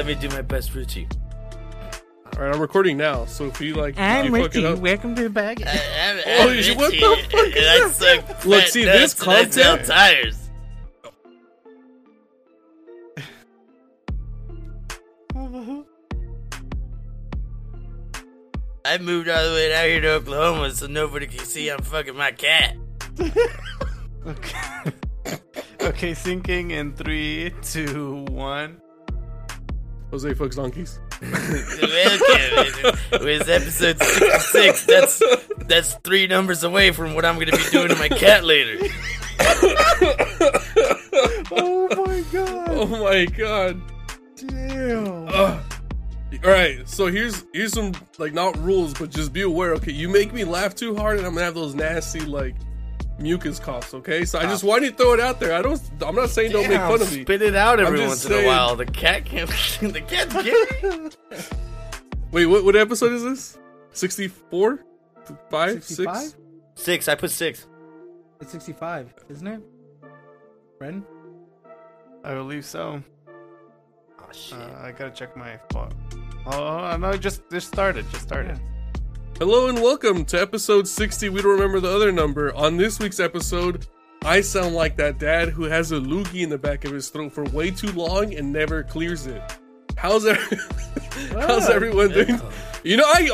me do my best, Richie. All right, I'm recording now, so if you like, I'm you fuck it Richie. up. Welcome to the bag. Oh, Richie, what the fuck is and I that? suck Look, fat see, nuts this and I sell content- tires. I moved all the way down here to Oklahoma so nobody can see I'm fucking my cat. Okay. Okay, sinking in 3, 2, 1. Jose fucks donkeys. It's episode 66. That's 3 numbers away from what I'm going to be doing to my cat later. Oh my god. Oh my god. Damn. All right, so here's some like not rules, but just be aware. Okay, you make me laugh too hard, and I'm gonna have those nasty like mucus coughs. Okay, so I just want you to throw it out there. I'm not saying don't make fun of me. Spit it out every I'm once just in a saying. while. The cat can't. The cat's getting. Wait, what episode is this? 64? 5? 65? 6? 6. I put 6. It's 65, isn't it? Bren? I believe so. Oh shit. I gotta check my phone. Oh no! Just started. Yeah. Hello and welcome to episode 60. We don't remember the other number. On this week's episode, I sound like that dad who has a loogie in the back of his throat for way too long and never clears it. How's everyone doing? You know, I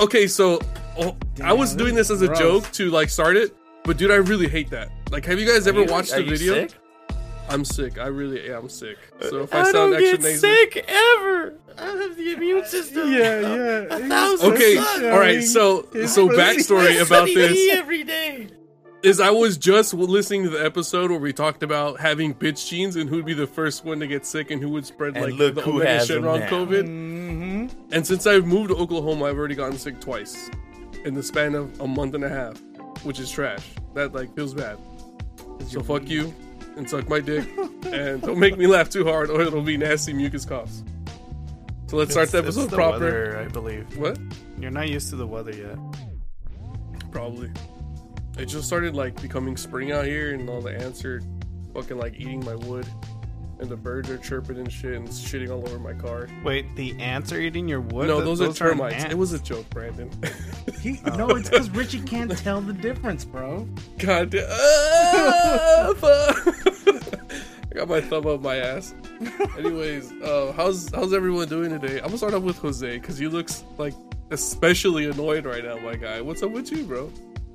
was doing this as a gross. joke to like start it, but dude, I really hate that. Like, have you guys ever watched the video? Sick? I'm sick. I really am sick. So if I I don't sound extra get nasal, sick ever. I have the immune system. Yeah. 1,000. okay, suns. all right. So backstory about Sunny this D every day. is I was just listening to the episode where we talked about having bitch genes and who'd be the first one to get sick and who would spread And like look the who Omega has shit them around now. COVID. Mm-hmm. And since I've moved to Oklahoma, I've already gotten sick twice in the span of a month and a half, which is trash. That like feels bad. So fuck you and suck my dick and don't make me laugh too hard or it'll be nasty mucus coughs. So let's start the It's episode the proper. weather, I believe. What? You're not used to the weather yet. Probably. It just started like becoming spring out here and all the ants are fucking like eating my wood and the birds are chirping and shit and shitting all over my car. Wait, the ants are eating your wood? No, those are aren't termites. ants. It was a joke, Brandon. No, it's because Richie can't tell the difference, bro. God damn. Ah, fuck. I got my thumb up my ass. Anyways, how's everyone doing today? I'm gonna start off with Jose because he looks like especially annoyed right now, my guy. What's up with you, bro?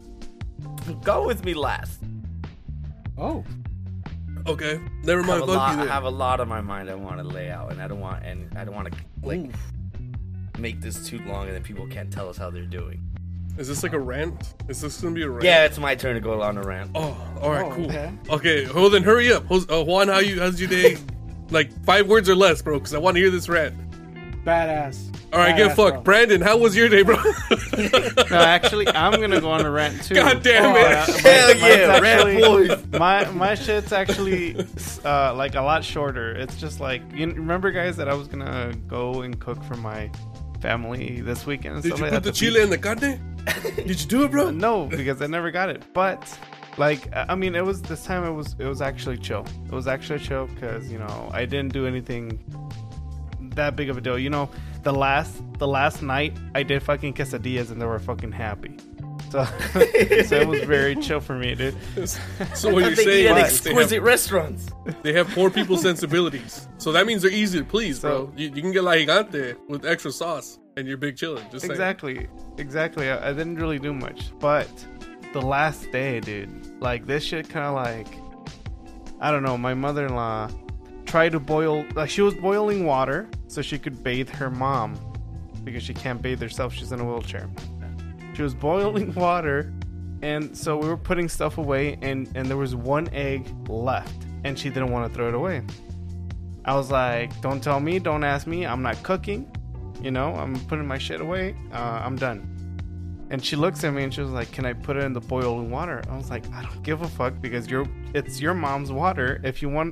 Go with me last. Oh. Okay, never mind. Fuck you I then. have a lot on my mind I want to lay out, and I don't want to like Ooh. make this too long, and then people can't tell us how they're doing. Is this like a rant? Is this gonna be a rant? Yeah, it's my turn to go on a rant. Oh, all right, Oh, cool. okay. Okay, hold on, hurry up. Juan, how's your day? Like 5 words or less, bro, because I want to hear this rant. Badass. All right, get Badass, fucked. bro. Brandon, how was your day, bro? No, actually, I'm gonna go on a rant too. God damn it. Hell mine's yeah, rant actually- boys. My shit's actually like a lot shorter. It's just like, you remember, guys, that I was gonna go and cook for my family this weekend and Did stuff you like put that. the chile in the carne? Did you do it, bro? No, because I never got it. But like, I mean, it was this time. It was actually chill. It was actually chill because I didn't do anything that big of a deal. The last night I did fucking quesadillas and they were fucking happy. So it was very chill for me, dude. So what you're They eat saying at is exquisite restaurants. they have poor people's sensibilities. So that means they're easy to please, bro. So- You can get la gigante with extra sauce and you're big chillin'. Just saying. Exactly. I didn't really do much, but the last day, dude, like this shit kind of like, I don't know. My mother-in-law tried to boil, like she was boiling water so she could bathe her mom because she can't bathe herself. She's in a wheelchair. She was boiling water, and so we were putting stuff away, and there was one egg left, and she didn't want to throw it away. I was like, don't tell me, don't ask me, I'm not cooking. I'm putting my shit away. I'm done. And she looks at me and she was like, can I put it in the boiling water? I was like, I don't give a fuck because it's your mom's water. If you want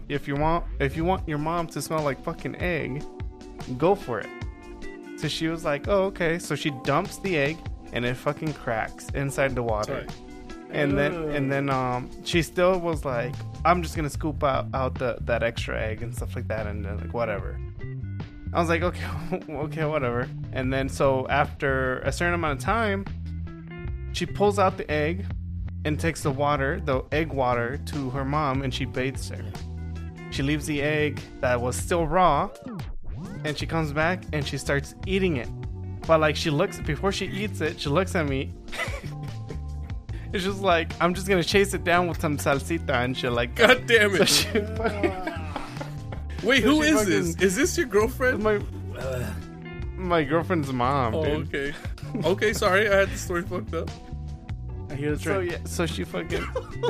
your mom to smell like fucking egg, go for it. So she was like, oh, okay. So she dumps the egg and it fucking cracks inside the water. Sorry. And then she still was like, I'm just gonna scoop out that extra egg and stuff like that, and then like whatever. I was like, okay, okay, whatever. And then so after a certain amount of time, she pulls out the egg and takes the egg water to her mom, and she bathes her. She leaves the egg that was still raw, and she comes back and she starts eating it. But like before she eats it, she looks at me. It's just like, I'm just gonna chase it down with some salsita and shit like that. God damn it. So she Wait, so who she is this? Is this your girlfriend? my girlfriend's mom, Oh, dude. okay. Okay, sorry. I had the story fucked up. I hear the So train. yeah, so she fucking,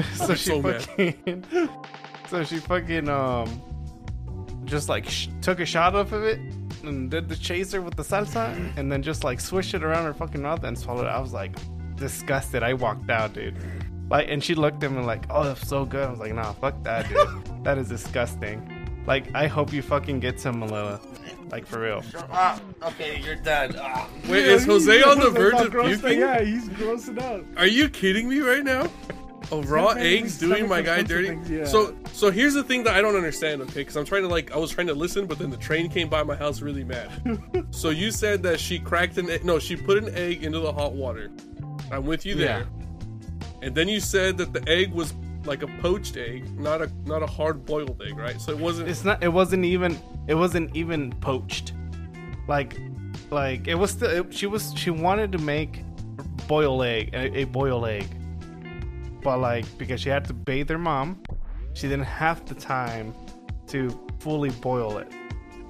so she fucking just like took a shot off of it and did the chaser with the salsa, and then just like swished it around her fucking mouth and swallowed it. I was like disgusted. I walked out, dude. Like, and she looked at me like, "Oh, that's so good." I was like, "Nah, fuck that, dude. That is disgusting." Like, I hope you fucking get some, Malilla. Like, for real. Okay, you're done. Ah. Wait, is Jose on the verge of Gross, puking? yeah, he's grossing out. Are you kidding me right now? Oh, raw Sometimes eggs we doing my guy stomach dirty. things, yeah. So here's the thing that I don't understand, okay? Because I was trying to listen, but then the train came by my house really mad. So you said that she cracked an egg. No, she put an egg into the hot water. I'm with you there. And then you said that the egg was like a poached egg, not a hard boiled egg, right? So it wasn't. It wasn't even poached. Like it was still. She wanted to make a boiled egg, but like because she had to bathe her mom, she didn't have the time to fully boil it.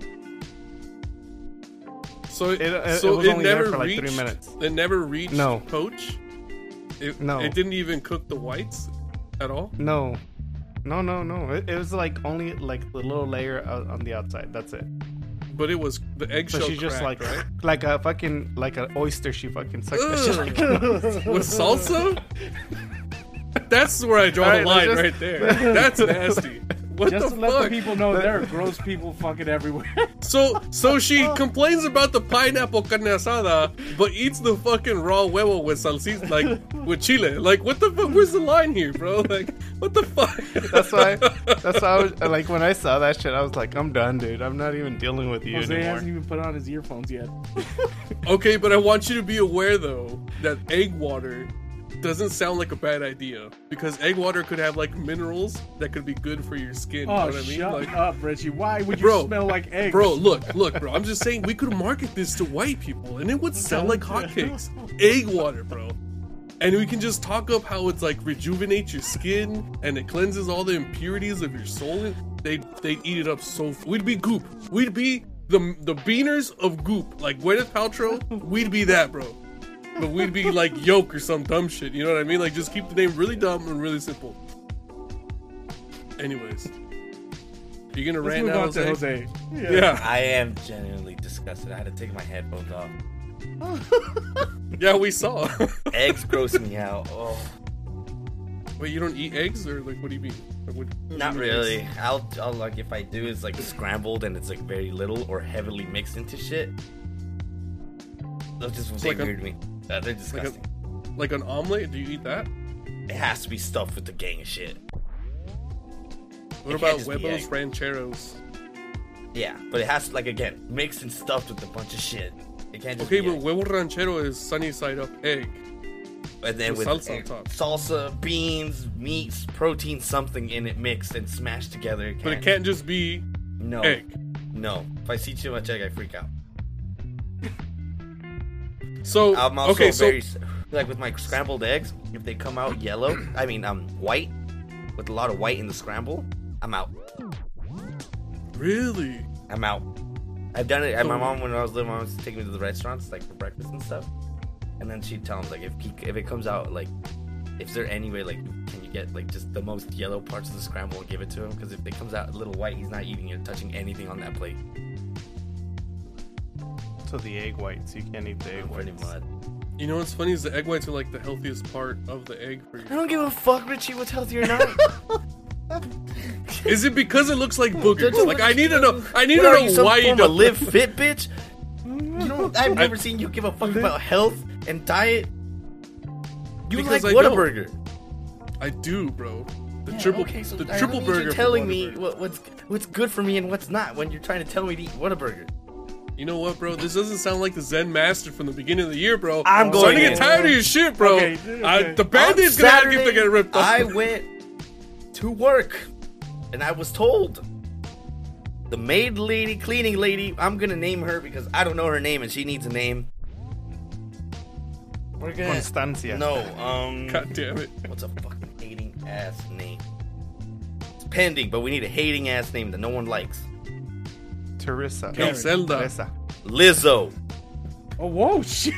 So it was only there never for, like, reached 3 minutes. It never reached No. poach. No. It didn't even cook the whites at all. No. It was like only like the little layer on the outside. That's it. But it was the eggshell. So she just cracked, like right? like a fucking like an oyster. She fucking sucked that shit like. With salsa? That's where I draw Alright, the line let's right there. That's nasty. What Just the to let the fuck? people know there are gross people fucking everywhere. So she complains about the pineapple carne asada, but eats the fucking raw huevo with salsita, like with chile. Like, what the fuck? Where's the line here, bro? Like, what the fuck? That's why I was like, when I saw that shit, I was like, I'm done, dude. I'm not even dealing with you Jose anymore. hasn't even put on his earphones yet. Okay, but I want you to be aware though that egg water doesn't sound like a bad idea, because egg water could have like minerals that could be good for your skin. You know Oh, what I mean? shut Like, up, Richie. Why would you Bro, smell like eggs? bro, look, bro. I'm just saying we could market this to white people, and it would sell like hotcakes. Egg water, bro. And we can just talk up how it's like rejuvenates your skin and it cleanses all the impurities of your soul. They'd eat it up so. We'd be Goop. We'd be the beaners of Goop. Like Gwyneth Paltrow, we'd be that, bro. But we'd be like Yolk or some dumb shit. You know what I mean? Like just keep the name really dumb and really simple. Anyways, you gonna Let's rant move now, on to Jose? Jose. Yeah. I am genuinely disgusted. I had to take my headphones off. Yeah, we saw. Eggs gross me out. Oh, Wait, you don't eat eggs, or like, what do you mean? Like, what do you not mean really. eggs? I'll like if I do, it's like scrambled and it's like very little or heavily mixed into shit. Those just It's they like a- weird me. They're disgusting. Like an omelet? Do you eat that? It has to be stuffed with the gang of shit. What It can't about just be huevos egg. rancheros? Yeah, but it has to, like, again, mixed and stuffed with a bunch of shit. It can't just Okay, be but egg. huevo ranchero is sunny side up egg. And then with with salsa on top. salsa, beans, meats, protein, something in it mixed and smashed together. But it can't just be No. egg. No. If I see too much egg, I freak out. So I'm also okay, so very like with my scrambled eggs. If they come out yellow, I mean white, with a lot of white in the scramble, I'm out. really, I'm out. I've done it. And my mom, when I was little, my mom used to take me to the restaurants like for breakfast and stuff, and then she'd tell him like if it comes out like, if there any way like can you get like just the most yellow parts of the scramble and give it to him, because if it comes out a little white, he's not eating it, touching anything on that plate. So the egg whites, you can't eat the egg Pretty whites. much. you know what's funny is the egg whites are like the healthiest part of the egg for I you. don't give a fuck, Richie, what's healthy or not. Is it because it looks like boogers? Like I need to know. I need What to are you, know some why you form don't. of live fit, bitch? You don't. I've never seen you give a fuck about health and diet. You Because like I don't. Whataburger. I do, bro. The Yeah, triple, okay, so the I triple don't need burger. you from telling me Whataburger. what's good for me and what's not when you're trying to tell me to eat Whataburger. You know what, bro? This doesn't sound like the Zen Master from the beginning of the year, bro. I'm starting to going get tired of your shit, bro. Okay, okay. The Band-Aid's gonna have to Saturday, get ripped off. I went to work, and I was told the maid lady, cleaning lady, I'm gonna name her because I don't know her name and she needs a name. We're gonna Constancia. No, God damn it. what's a fucking hating ass name? It's pending, but we need a hating ass name that no one likes. Teresa. Hey, Zelda. Teresa. Lizzo. Oh, whoa, shit.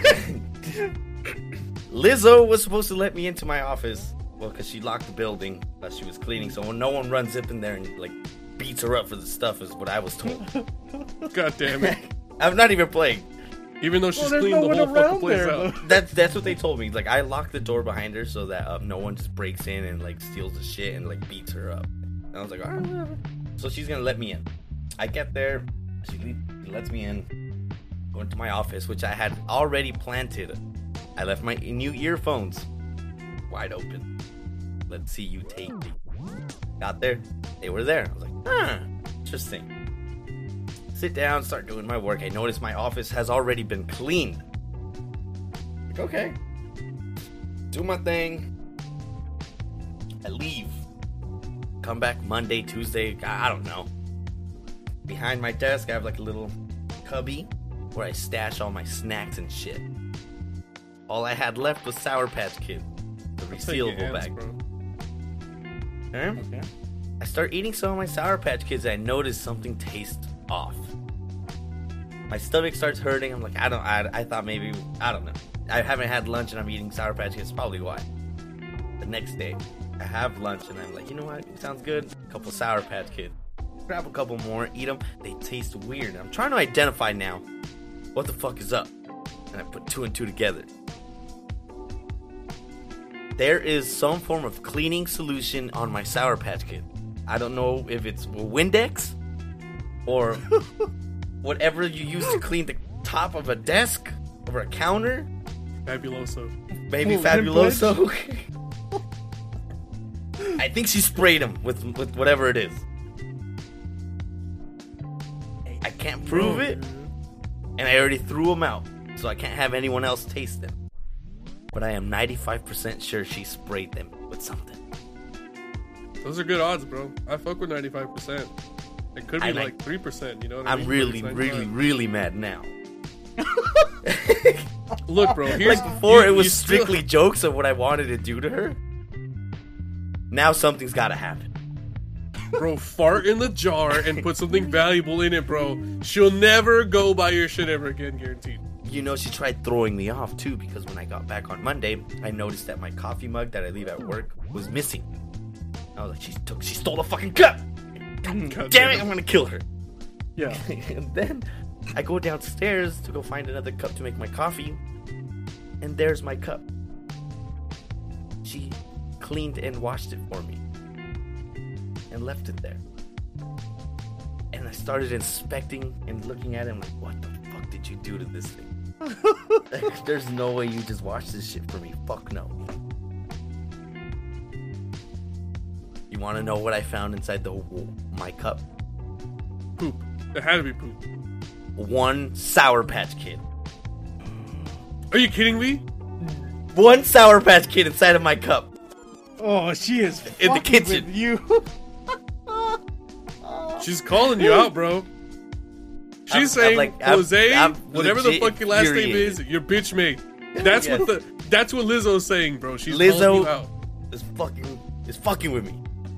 Lizzo was supposed to let me into my office. Well, because she locked the building that she was cleaning, so no one runs up in there and like beats her up for the stuff, is what I was told. God damn it. I'm not even playing. Even though she's there's cleaned no the one whole fucking around place there, out. That's what they told me. Like I locked the door behind her so that no one just breaks in and like steals the shit and like beats her up. And I was like, all right, whatever. So she's gonna let me in. I get there, she lets me in. Go into my office, which I had already planted. I left my new earphones wide open. Let's see you take me. Got there, they were there. I was like, interesting. Sit down, start doing my work. I noticed my office has already been cleaned. Like, okay. Do my thing. I leave. Come back Monday, Tuesday, I don't know. Behind my desk, I have like a little cubby where I stash all my snacks and shit. All I had left was Sour Patch Kid, the resealable bag. Bro. Okay. I start eating some of my Sour Patch Kids and I notice something tastes off. My stomach starts hurting. I'm like, I thought maybe, I don't know. I haven't had lunch and I'm eating Sour Patch Kids, probably why. The next day, I have lunch and I'm like, you know what, it sounds good. A couple Sour Patch Kids. Grab a couple more, eat them. They taste weird. I'm trying to identify now what the fuck is up. And I put two and two together. There is some form of cleaning solution on my Sour Patch Kid. I don't know if it's Windex or whatever you use to clean the top of a desk or a counter. Fabuloso. Maybe Oh, Fabuloso. I think she sprayed him with whatever it is. I can't prove it, and I already threw them out, so I can't have anyone else taste them. But I am 95% sure she sprayed them with something. Those are good odds, bro. I fuck with 95%. It could be I like 3%, you know what I I'm mean? really, But it's really, 95. really mad now. Look, bro, here's... Like before, it was you still- strictly jokes of what I wanted to do to her. Now something's gotta happen. Bro, fart in the jar and put something valuable in it, bro. She'll never go buy your shit ever again, guaranteed. You know, she tried throwing me off too because when I got back on Monday, I noticed that my coffee mug that I leave at work was missing. I was like, she stole the fucking cup. God Damn it, I'm gonna kill her. Yeah. And then I go downstairs to go find another cup to make my coffee, and there's my cup. She cleaned and washed it for me and left it there. And I started inspecting and looking at it. I'm like, what the fuck did you do to this thing? Like, there's no way you just washed this shit for me. Fuck no. You want to know what I found inside my cup? Poop. It had to be poop. One Sour Patch Kid. Are you kidding me? One Sour Patch Kid inside of my cup. Oh, she is In the fucking kitchen. with you. She's calling you out, bro. She's saying, Jose, I'm whatever the legit fuck your last name infuriated. is, your bitch made. That's Yes. that's what Lizzo's saying, bro. She's Lizzo- calling you out. Is fucking with me.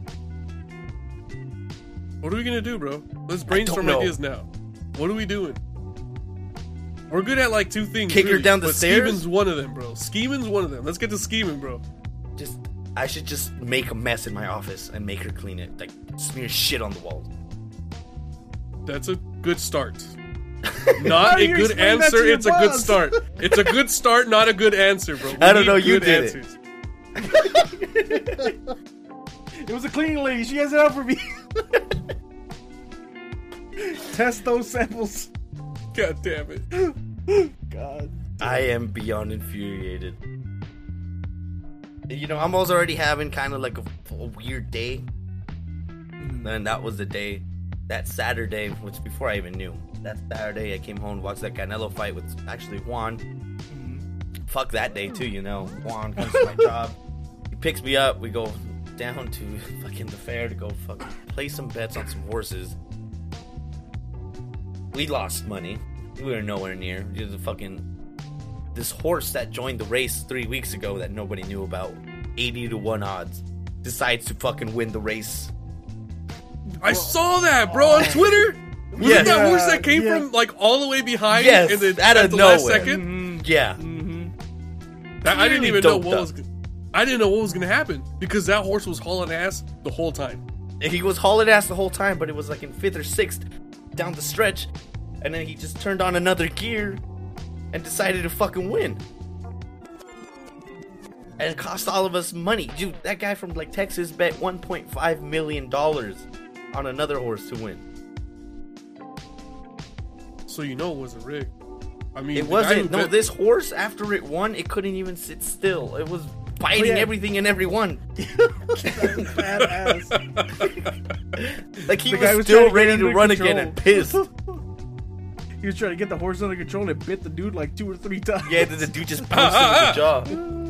What are we gonna do, bro? Let's brainstorm know. ideas now. What are we doing? We're good at like two things. Kick her really, down the but stairs? Scheming's one of them, bro. Scheming's one of them. Let's get to scheming, bro. I should just make a mess in my office and make her clean it. Like, smear shit on the walls. That's a good start. Not do a you good explain that answer. to your It's a good boss? start. It's a good start, not a good answer, bro. We I don't need know, you good did it. answers. It was a cleaning lady. She has it out for me. Test those samples. God damn it. God. I am beyond infuriated. You know, I'm already having kind of like a weird day. And that was the day that Saturday, which before I even knew, that Saturday I came home, watched that Canelo fight with actually Juan. Fuck that day too, you know. Juan comes to my job. He picks me up. We go down to fucking the fair to go fucking play some bets on some horses. We lost money. We were nowhere near. This horse that joined the race 3 weeks ago that nobody knew about, 80-1 odds, decides to fucking win the race. I saw that, bro, on Twitter. Wasn't that horse that came from like all the way behind? Yes, and then out of at the nowhere. last second. Yeah. I didn't even know what up. was. I didn't know what was gonna happen because that horse was hauling ass the whole time. He was hauling ass the whole time, but it was like in 5th or 6th down the stretch, and then he just turned on another gear and decided to fucking win. And it cost all of us money. Dude, that guy from like Texas bet $1.5 million on another horse to win. So you know it wasn't rigged. I mean, It wasn't. No, this horse, after it won, it couldn't even sit still. It was biting everything and everyone. Badass. Like he The guy was was still trying to get ready to under run control. again and pissed. He was trying to get the horse under control and it bit the dude like 2 or 3 times. Yeah, the dude just punched him with the jaw.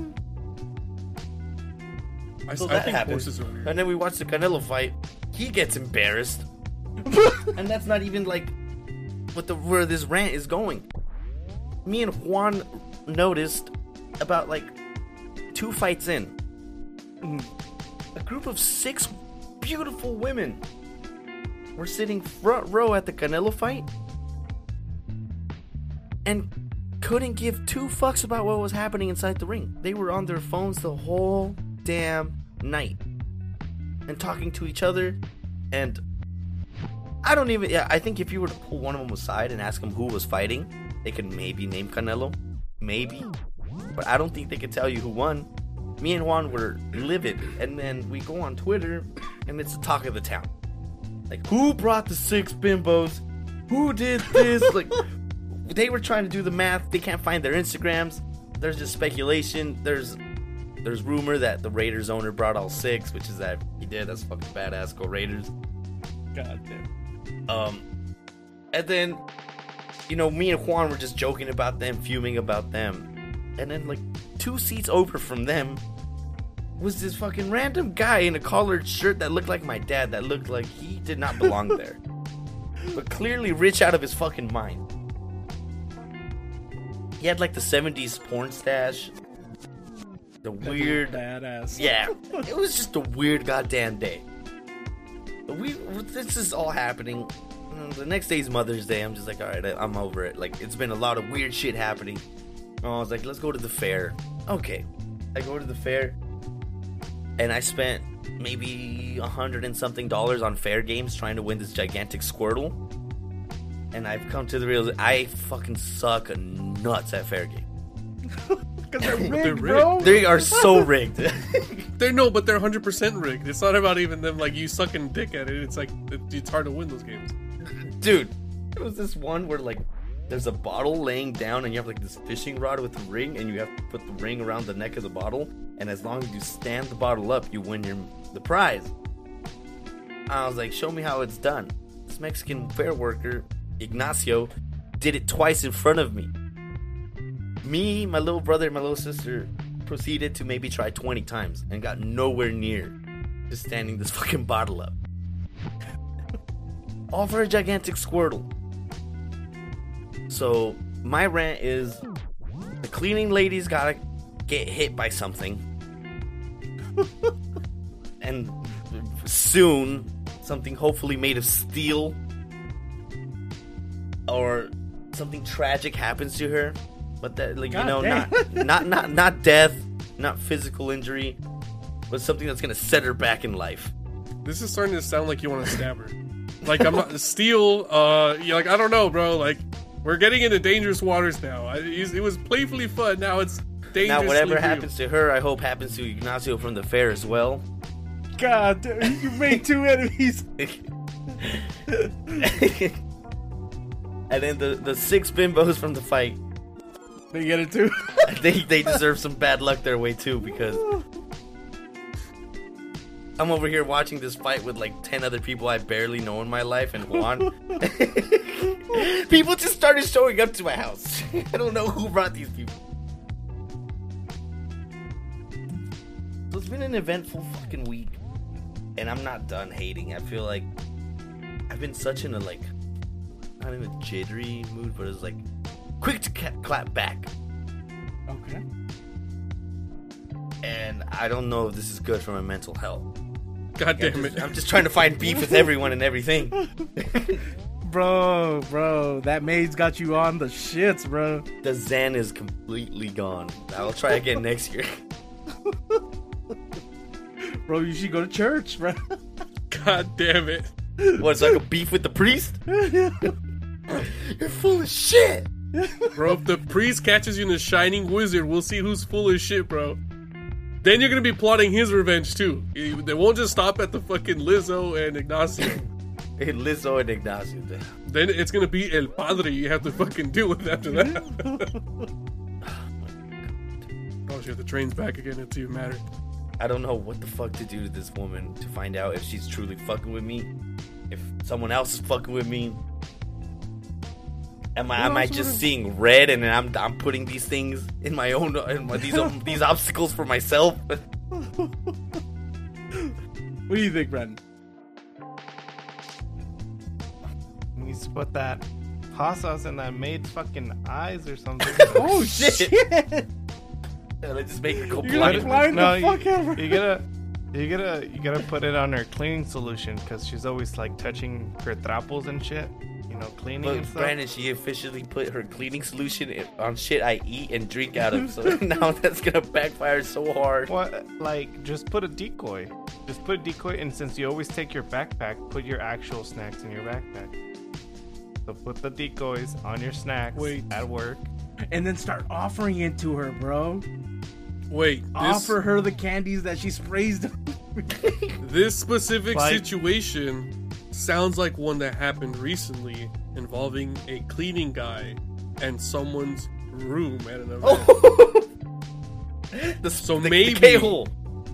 I So think that happened. horses are weird. And then we watched the Canelo fight. He gets embarrassed. And that's not even like where this rant is going. Me and Juan noticed about like 2 fights in, a group of 6 beautiful women were sitting front row at the Canelo fight and couldn't give 2 fucks about what was happening inside the ring. They were on their phones the whole damn night and talking to each other. And I think if you were to pull one of them aside and ask them who was fighting, they could maybe name Canelo, maybe, but I don't think they could tell you who won. Me and Juan were livid, and then we go on Twitter and it's the talk of the town, like, who brought the 6 bimbos, who did this? Like, they were trying to do the math. They can't find their Instagrams. There's just speculation. There's rumor that the Raiders owner brought all 6, which is that he did. That's fucking badass. Go Raiders. God damn. And then, you know, me and Juan were just joking about them, fuming about them. And then, like, 2 seats over from them was this fucking random guy in a collared shirt that looked like my dad, that looked like he did not belong there. But clearly rich out of his fucking mind. He had, like, the 70s porn stash. The weird... Badass. Yeah, it was just a weird goddamn day. This is all happening. The next day's Mother's Day. I'm just like, alright, I'm over it. Like, it's been a lot of weird shit happening. I was like, let's go to the fair. Okay. I go to the fair, and I spent maybe $100 and something on fair games trying to win this gigantic Squirtle. And I've come to the realization I fucking suck nuts at fair games. Because they're rigged, They're bro. They are so rigged. But they're 100% rigged. It's not about even them like you sucking dick at it. It's like it's hard to win those games. Dude, it was this one where, like, there's a bottle laying down and you have, like, this fishing rod with a ring, and you have to put the ring around the neck of the bottle, and as long as you stand the bottle up, you win the prize. I was like, show me how it's done. This Mexican fair worker, Ignacio, did it twice in front of me. Me, my little brother, and my little sister proceeded to maybe try 20 times and got nowhere near just standing this fucking bottle up. All for a gigantic Squirtle. So, my rant is, the cleaning ladies gotta get hit by something. And soon, something hopefully made of steel. Or something tragic happens to her. But that, like, God you know, damn. not death, not physical injury, but something that's gonna set her back in life. This is starting to sound like you want to stab her. Like, I'm not steel. You're like, I don't know, bro. Like, we're getting into dangerous waters now. It was playfully fun. Now it's dangerous. Now, whatever happens to her, I hope happens to Ignacio from the fair as well. God damn, you made 2 enemies. And then the 6 bimbos from the fight, They get it too. they deserve some bad luck their way too, because I'm over here watching this fight with like 10 other people I barely know in my life and Juan. People just started showing up to my house. I don't know who brought these people. So it's been an eventful fucking week. And I'm not done hating. I feel like I've been such in a like, not in a jittery mood, but it's like quick to clap back. Okay. And I don't know if this is good for my mental health. God damn it. I'm just trying to find beef with everyone and everything. Bro, that maid's got you on the shits, bro. The Zen is completely gone. I'll try again next year. Bro, you should go to church, bro. God damn it. What, it's like a beef with the priest? You're full of shit. Bro, if the priest catches you in the Shining Wizard, we'll see who's full of shit, bro. Then you're gonna be plotting his revenge, too. They won't just stop at the fucking Lizzo and Ignacio. Hey, Lizzo and Ignacio. Then it's gonna be El Padre you have to fucking deal with after that. Oh shit, the train's back again. It's even matter. I don't know what the fuck to do to this woman to find out if she's truly fucking with me. If someone else is fucking with me. Am I just seeing red and then I'm putting these things in my own these obstacles for myself? What do you think, Brandon? He needs to put that hot sauce in that maid's fucking eyes or something. Oh shit! Let's just make it go You're gonna blind. blind the fuck out of her. You gotta put it on her cleaning solution because she's always like touching her trapos and shit. You know, cleaning and But stuff. Brandon, she officially put her cleaning solution on shit I eat and drink out of. So now that's gonna backfire so hard. What? Like, just put a decoy. Just put a decoy, and since you always take your backpack, put your actual snacks in your backpack. So put the decoys on your snacks at work. And then start offering it to her, bro. Wait, Offer her the candies that she sprays them. this specific Like- situation sounds like one that happened recently involving a cleaning guy and someone's room at an event. So maybe- the K-hole.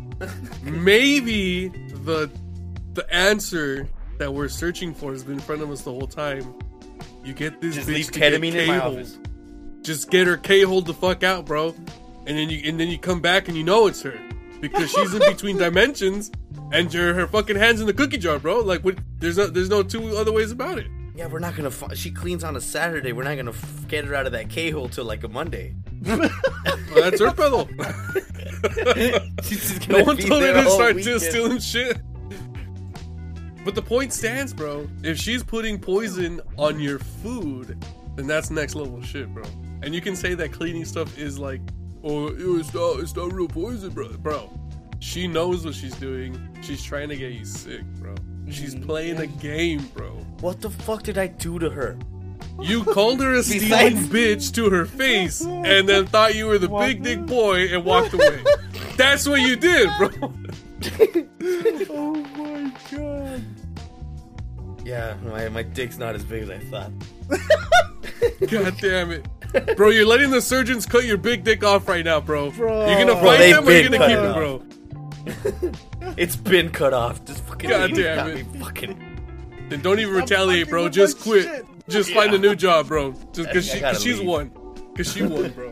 Maybe the answer that we're searching for has been in front of us the whole time. You get this Just bitch leave to get ketamine in my K-holed. office. Just get her K-holed the fuck out, bro. And then you come back and you know it's her because she's in between dimensions and her fucking hands in the cookie jar, bro. Like, there's no two other ways about it. Yeah, we're not gonna. She cleans on a Saturday. We're not gonna get her out of that K-hole till like a Monday. Well, that's her pedal. She's just No gonna one be told her there to all start weekend. stealing shit. But the point stands, bro. If she's putting poison on your food, then that's next level shit, bro. And you can say that cleaning stuff is like, oh, it's not real poison, bro. She knows what she's doing. She's trying to get you sick, bro. She's playing a game, bro. What the fuck did I do to her? You called her a stealing bitch to her face and then thought you were the big dick boy and walked away. That's what you did, bro. Oh my god. Yeah, my dick's not as big as I thought. God damn it. Bro, you're letting the surgeons cut your big dick off right now, bro. Bro. You're gonna Bro, fight they've them or you're been gonna keep cut it, off. bro? It's been cut off. This fucking God lady damn got it. me fucking. Then don't even retaliate, fucking bro. with Just my quit. shit. Just find a new job, bro. Just because I gotta she's leave. won. Because she won, bro.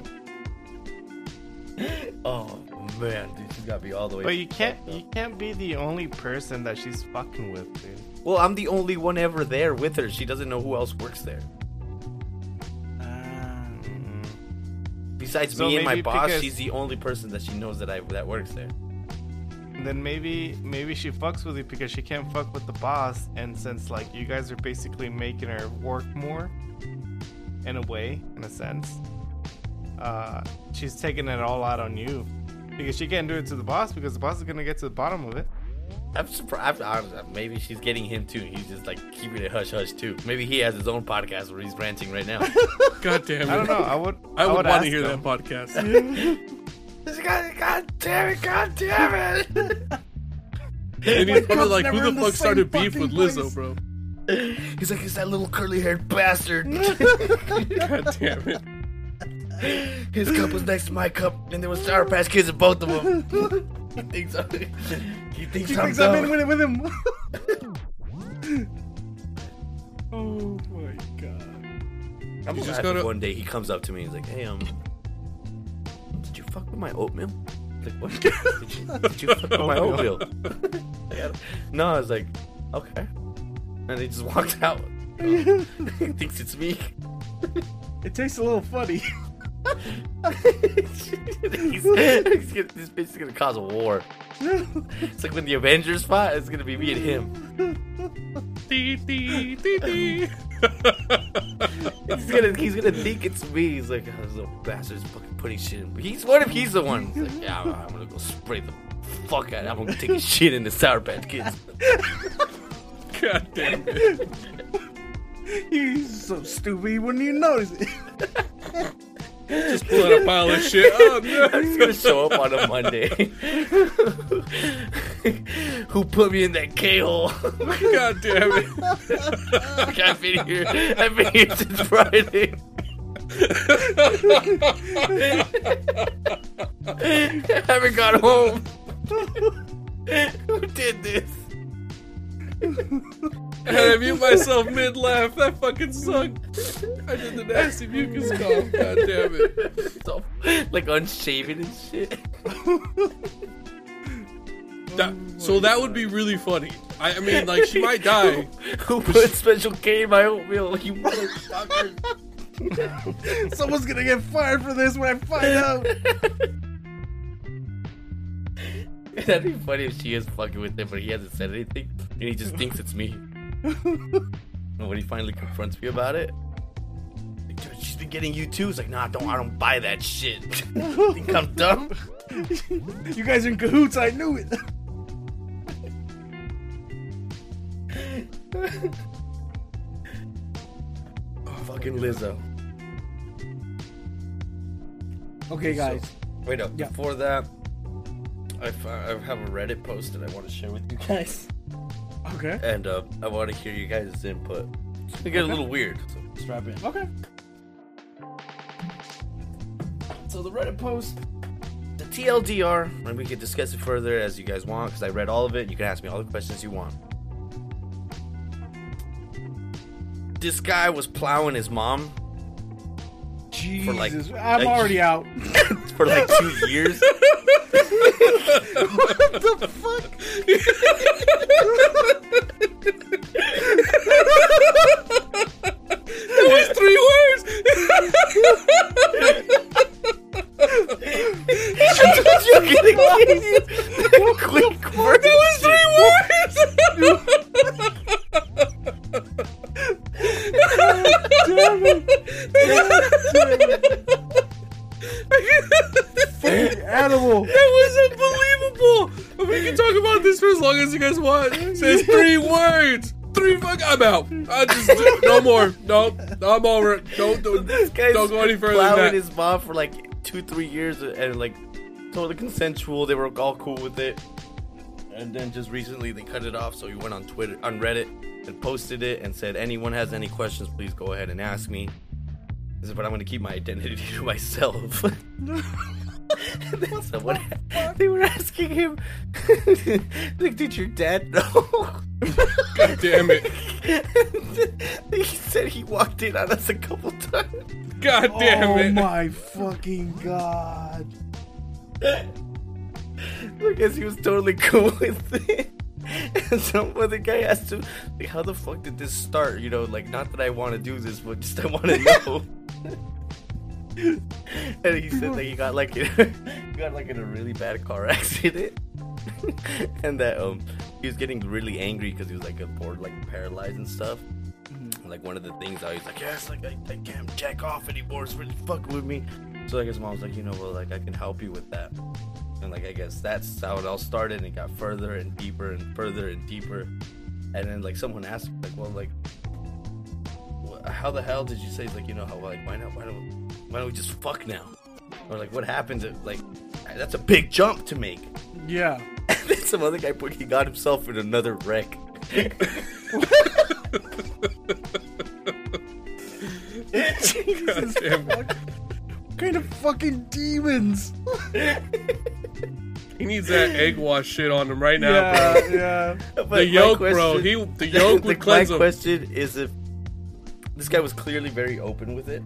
Oh man, dude, she got me all the way. But you fucked up. can't be the only person that she's fucking with, dude. Well, I'm the only one ever there with her. She doesn't know who else works there. Besides So me and my maybe boss, because- she's the only person that she knows that works there. Then maybe she fucks with you because she can't fuck with the boss, and since like you guys are basically making her work more, in a way, in a sense, she's taking it all out on you because she can't do it to the boss because the boss is gonna get to the bottom of it. I'm surprised. Maybe she's getting him too. He's just like keeping it hush hush too. Maybe he has his own podcast where he's ranting right now. God damn it. I don't know. I would want to ask hear them. that podcast. God damn it! God damn it! And he's probably like, never who in the the fuck started same beef with fucking Lizzo, place. bro? He's like, it's that little curly haired bastard. God damn it. His cup was next to my cup, and there was Sour Patch Kids in both of them. He thinks He thinks She I'm thinks I'm in dumb. with him. Oh my god. I'm You just just gotta- one day he comes up to me. He's like, "Hey, did you fuck with my oatmeal?" Like, what? Did you fuck with my oatmeal? No, I was like, okay. And he just walked out. He thinks it's me. It tastes a little funny. This bitch is gonna cause a war. It's like when the Avengers fight, it's gonna be me and him. Dee, dee, dee, dee. He's gonna think it's me. He's like, oh, this little bastard's fucking putting shit in. What if he's the one? He's like, yeah, I'm gonna go spray the fuck out. I'm gonna take his shit in the Sour Patch Kids. God damn it. He's so stupid he wouldn't even notice it. Just pulling a pile of shit. Oh no. I'm just gonna show up on a Monday. Who put me in that K-hole? God damn it. I've been here since Friday. I haven't got home. Who did this? I had to mute myself mid-laugh. That fucking sucked. I did the nasty mucus cough. God damn it. It's all, like unshaven and shit. So that would be really funny. I mean, like, she might die. Who put Special K in my oatmeal? You motherfucker. Someone's gonna get fired for this when I find out. That'd be funny if she is fucking with him, but he hasn't said anything, and he just thinks it's me. And when he finally confronts me about it, like, dude, she's been getting you too. It's like, nah, I don't buy that shit. Think I'm dumb? You guys are in cahoots. I knew it. Fucking Lizzo. Okay, guys. Wait up. Yeah. Before that, I have a Reddit post that I want to share with you guys, Okay. and I want to hear you guys' input. It's gonna get a little weird, so strap in. Okay. So the Reddit post, the TLDR, and we can discuss it further as you guys want, because I read all of it. You can ask me all the questions you want. This guy was plowing his mom Jesus, like- I'm like- already out. for like 2 years. What the fuck? That was 3 words. You're getting quick words. That was 3 words. Damn it. Fucking animal. That was unbelievable. We can talk about this for as long as you guys want. It says 3 words. 3 fuck. I'm out. I just no more. No, I'm over it. Don't This guy's don't go any further plowing than that. his mom for like 2-3 years, and like totally consensual. They were all cool with it. And then just recently they cut it off, so he went on Reddit, and posted it and said, anyone has any questions, please go ahead and ask me. He said, but I'm going to keep my identity to myself. And then someone, they were asking him, like, did your dad know? God damn it. He said he walked in on us a couple times. God damn Oh it. my fucking god. I guess he was totally cool with it. And some other guy asked him, like, how the fuck did this start? You know, like, not that I want to do this, but just I want to know. And he said that he got like in a really bad car accident. And that he was getting really angry because he was like bored, like paralyzed and stuff. And, like, one of the things I was like, yes, like I can't jack off anymore, it's really fucking with me. So I guess mom was like, you know, well, like, I can help you with that. And like, I guess that's how it all started, and it got further and deeper and further and deeper. And then like someone asked, like, well, like, how the hell did you say, like, you know, how, like, why don't we just fuck now? Or like, what happens if, like, that's a big jump to make. Yeah. And then some other guy put, he got himself in another wreck. God damn it. What kind of fucking demons? He needs that egg wash shit on him right now, Yeah, bro. yeah. But The my yolk, bro. question- The yolk would cleanse My him. question is if this guy was clearly very open with it.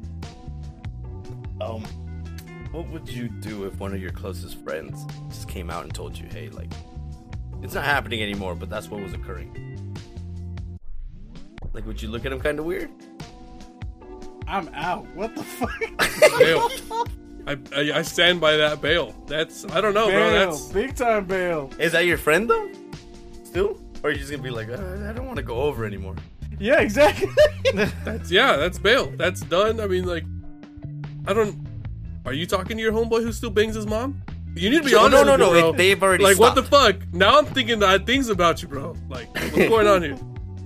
What would you do if one of your closest friends just came out and told you, hey, like, it's not happening anymore, but that's what was occurring? Like, would you look at him kind of weird? I'm out. What the fuck? Bail. I stand by that bail. That's, I don't know, bro. Bail. That's, Big time bail. Is that your friend, though? Still? Or are you just going to be like, I don't want to go over anymore? Yeah, exactly. that's bail. That's done. I mean, like, are you talking to your homeboy who still bangs his mom? You need to be honest with me, bro. They've already Like, stopped. what the fuck? Now I'm thinking odd things about you, bro. Like, what's going on here?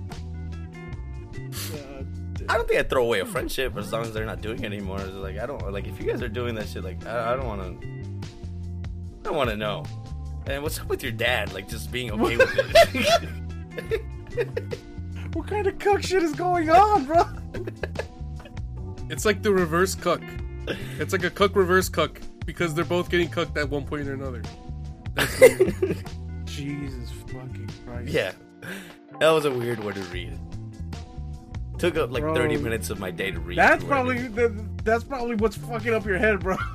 I don't think I'd throw away a friendship as long as they're not doing it anymore. It's like, I don't, like, if you guys are doing that shit, like, I don't want to know. And what's up with your dad? Like, just being okay with it. What kind of cook shit is going on, bro? It's like the reverse cuck. It's like a cuck reverse cuck because they're both getting cucked at one point or another. That's weird. Jesus fucking Christ. Yeah. That was a weird one to read. Took up like Bro. 30 minutes of my day to read. That's through probably everything. that's probably what's fucking up your head, bro.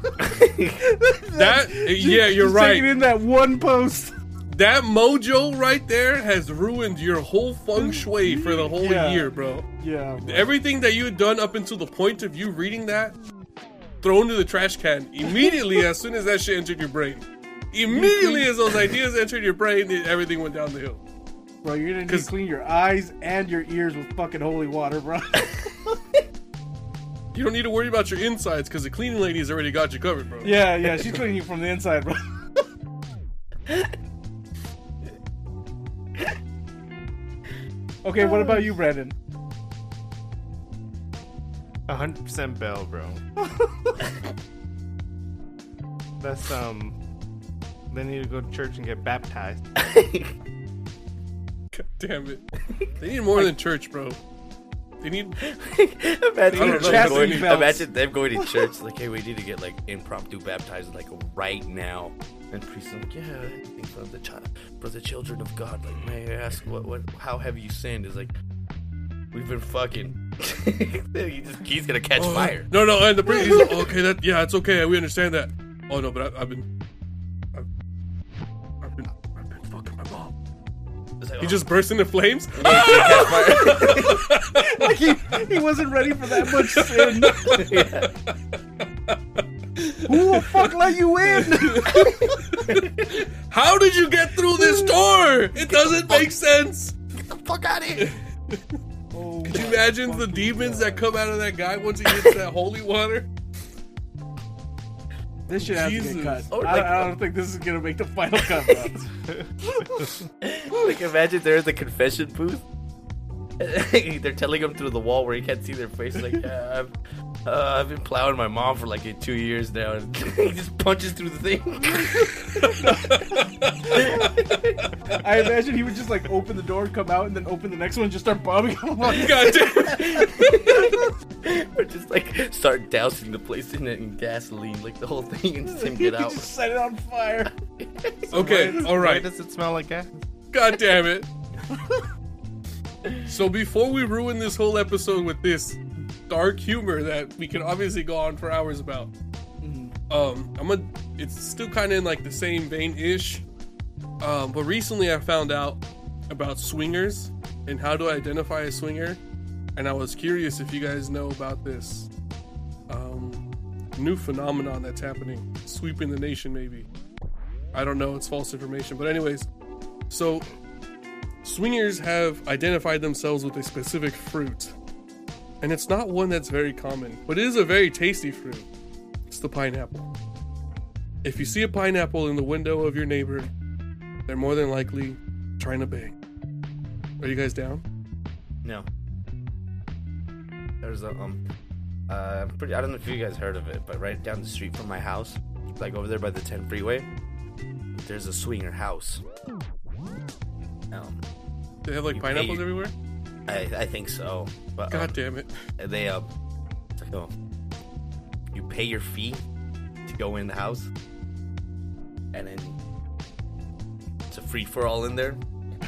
Yeah, you're Just right. taking in that one post. That mojo right there has ruined your whole feng shui for the whole Yeah. year, bro. Yeah. Bro. Everything that you had done up until the point of you reading that, thrown to the trash can immediately as soon as that shit entered your brain. Immediately as those ideas entered your brain, everything went down the hill. Bro, you're gonna need to clean your eyes and your ears with fucking holy water, bro. You don't need to worry about your insides because the cleaning lady has already got you covered, bro. Yeah, she's cleaning you from the inside, bro. Okay, what about you, Brandon? 100% bail, bro. That's they need to go to church and get baptized. God damn it. They need more than church, bro. They need. Imagine them going to church like, hey, we need to get like impromptu baptized like right now. And priest is like, yeah, I think for the children of God. Like, may I ask how have you sinned? Is like, we've been fucking. He's gonna catch fire. No, and the priest, he's like, okay, it's okay, we understand that. Oh no, but I've been fucking my mom. It's like, He just burst into flames. yeah, he's gonna catch fire. Like he wasn't ready for that much sin. Who the fuck let you in? How did you get through this door? It doesn't make sense. Get the fuck out of here. Oh, Could you imagine the demons that come out of that guy once he gets that holy water? this shit has to Jesus. get cut. Or I like- don't think this is gonna make the final cut, bro. Like, imagine they're in the confession booth. They're telling him through the wall where he can't see their face. Like, yeah, I've been plowing my mom for like 2 years now, and he just punches through the thing. I imagine he would just like open the door, come out, and then open the next one, and just start bombing him. God damn. Or just like start dousing the place in gasoline, like the whole thing, and just him get out. Just set it on fire. Okay, all Why right. does it smell like gas? God damn it. So before we ruin this whole episode with this dark humor that we can obviously go on for hours about, it's still kind of in like the same vein-ish. But recently I found out about swingers and how to identify a swinger, and I was curious if you guys know about this new phenomenon that's happening, sweeping the nation maybe. I don't know, it's false information, but anyways, so swingers have identified themselves with a specific fruit, and it's not one that's very common, but it is a very tasty fruit. It's the pineapple. If you see a pineapple in the window of your neighbor, they're more than likely trying to bang. Are you guys down? No. There's a I don't know if you guys heard of it, but right down the street from my house, like over there by the 10 freeway, there's a swinger house. They have like You pineapples pay- everywhere? I think so. But God damn it. they it's like, you pay your fee to go in the house, and then free for all in there.